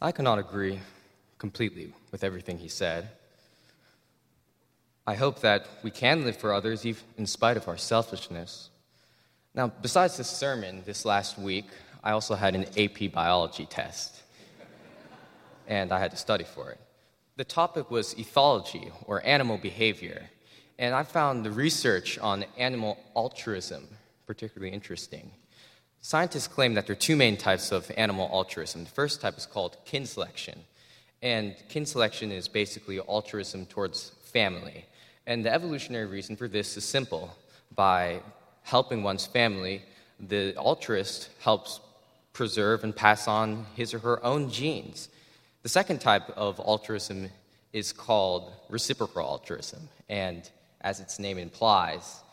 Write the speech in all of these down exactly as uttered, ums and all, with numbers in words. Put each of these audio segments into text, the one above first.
I cannot agree completely with everything he said. I hope that we can live for others even in spite of our selfishness. Now, besides this sermon this last week, I also had an A P biology test, and I had to study for it. The topic was ethology, or animal behavior, and I found the research on animal altruism particularly interesting. Scientists claim that there are two main types of animal altruism. The first type is called kin selection, and kin selection is basically altruism towards family. And the evolutionary reason for this is simple. By helping one's family, the altruist helps preserve and pass on his or her own genes. The second type of altruism is called reciprocal altruism, and as its name implies,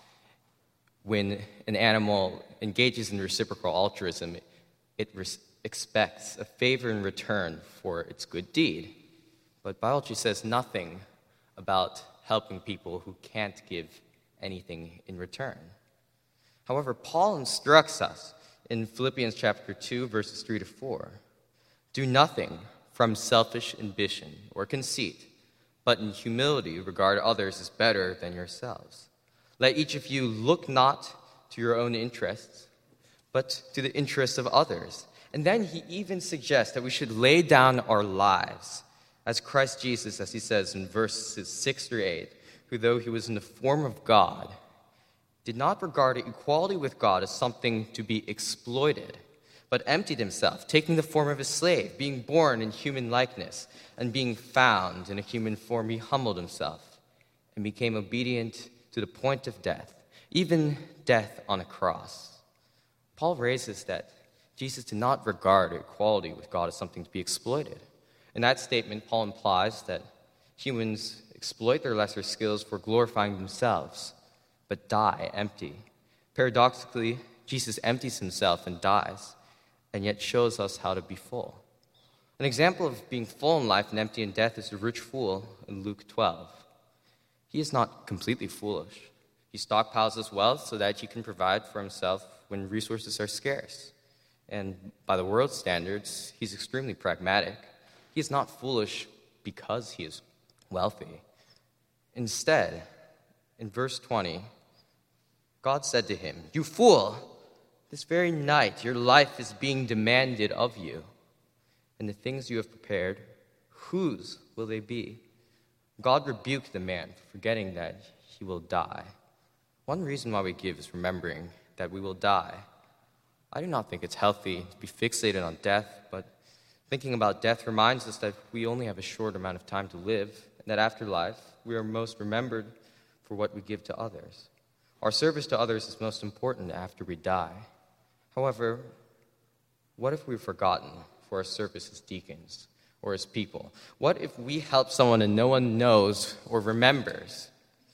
when an animal engages in reciprocal altruism, it re- expects a favor in return for its good deed. But biology says nothing about helping people who can't give anything in return. However, Paul instructs us in Philippians chapter two, verses three to four, "Do nothing from selfish ambition or conceit, but in humility regard others as better than yourselves. Let each of you look not to your own interests, but to the interests of others." And then he even suggests that we should lay down our lives as Christ Jesus, as he says in verses six through eight, who though he was in the form of God, did not regard equality with God as something to be exploited, but emptied himself, taking the form of a slave, being born in human likeness, and being found in a human form, he humbled himself and became obedient to the point of death, even death on a cross. Paul raises that Jesus did not regard equality with God as something to be exploited. In that statement, Paul implies that humans exploit their lesser skills for glorifying themselves, but die empty. Paradoxically, Jesus empties himself and dies, and yet shows us how to be full. An example of being full in life and empty in death is the rich fool in Luke twelve. He is not completely foolish. He stockpiles his wealth so that he can provide for himself when resources are scarce. And by the world's standards, he's extremely pragmatic. He is not foolish because he is wealthy. Instead, in verse twenty, God said to him, "You fool, this very night your life is being demanded of you. And the things you have prepared, whose will they be?" God rebuked the man for forgetting that he will die. One reason why we give is remembering that we will die. I do not think it's healthy to be fixated on death, but thinking about death reminds us that we only have a short amount of time to live, and that after life, we are most remembered for what we give to others. Our service to others is most important after we die. However, what if we've forgotten for our service as deacons or as people? What if we help someone and no one knows or remembers?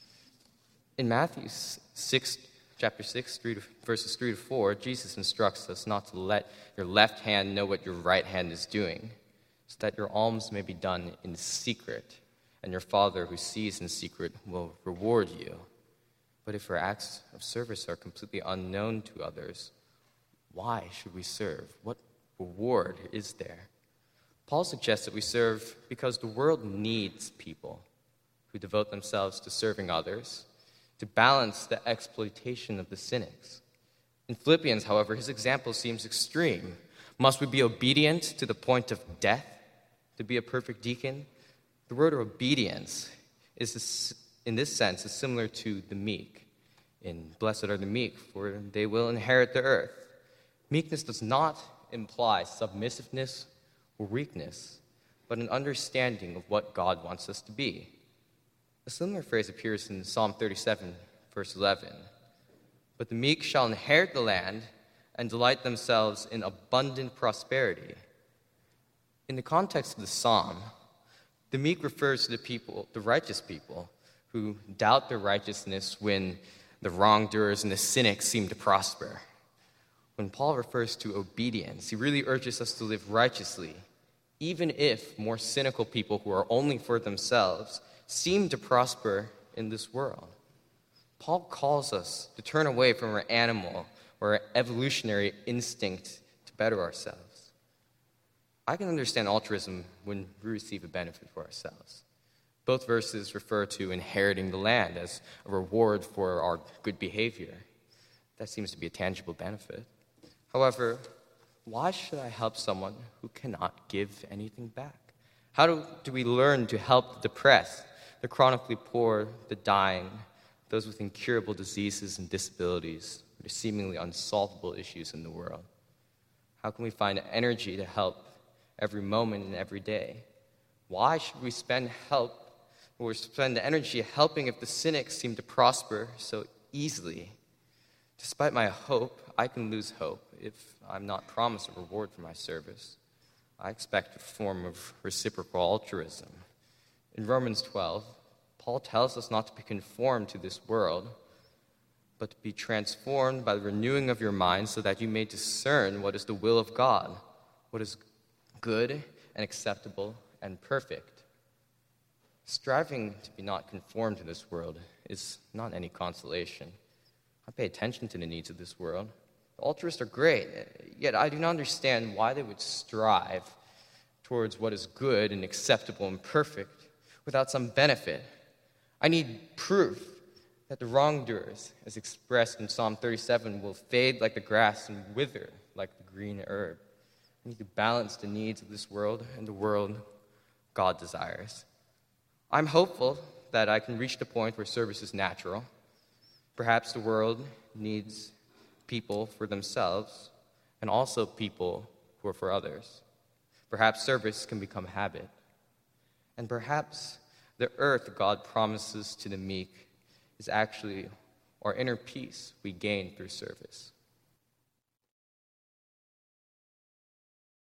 In Matthew six, chapter six, three to, verses three to four, Jesus instructs us not to let your left hand know what your right hand is doing, so that your alms may be done in secret, and your Father who sees in secret will reward you. But if our acts of service are completely unknown to others, why should we serve? What reward is there? Paul suggests that we serve because the world needs people who devote themselves to serving others, to balance the exploitation of the cynics. In Philippians, however, his example seems extreme. Must we be obedient to the point of death to be a perfect deacon? The word obedience is, in this sense, is similar to the meek. In "Blessed are the meek, for they will inherit the earth." Meekness does not imply submissiveness or weakness, but an understanding of what God wants us to be. A similar phrase appears in Psalm thirty-seven, verse eleven. "But the meek shall inherit the land and delight themselves in abundant prosperity." In the context of the psalm, the meek refers to the people, the righteous people, who doubt their righteousness when the wrongdoers and the cynics seem to prosper. When Paul refers to obedience, he really urges us to live righteously, even if more cynical people who are only for themselves seem to prosper in this world. Paul calls us to turn away from our animal or our evolutionary instinct to better ourselves. I can understand altruism when we receive a benefit for ourselves. Both verses refer to inheriting the land as a reward for our good behavior. That seems to be a tangible benefit. However, why should I help someone who cannot give anything back? How do, do we learn to help the depressed, the chronically poor, the dying, those with incurable diseases and disabilities, the seemingly unsolvable issues in the world? How can we find energy to help every moment and every day? Why should we spend help or spend energy helping if the cynics seem to prosper so easily? Despite my hope, I can lose hope if I'm not promised a reward for my service. I expect a form of reciprocal altruism. In Romans twelve, Paul tells us not to be conformed to this world, but to be transformed by the renewing of your mind so that you may discern what is the will of God, what is good and acceptable and perfect. Striving to be not conformed to this world is not any consolation. I pay attention to the needs of this world. The altruists are great, yet I do not understand why they would strive towards what is good and acceptable and perfect without some benefit. I need proof that the wrongdoers, as expressed in Psalm thirty-seven, will fade like the grass and wither like the green herb. I need to balance the needs of this world and the world God desires. I'm hopeful that I can reach the point where service is natural. Perhaps the world needs people for themselves and also people who are for others. Perhaps service can become habit. And perhaps the earth God promises to the meek is actually our inner peace we gain through service.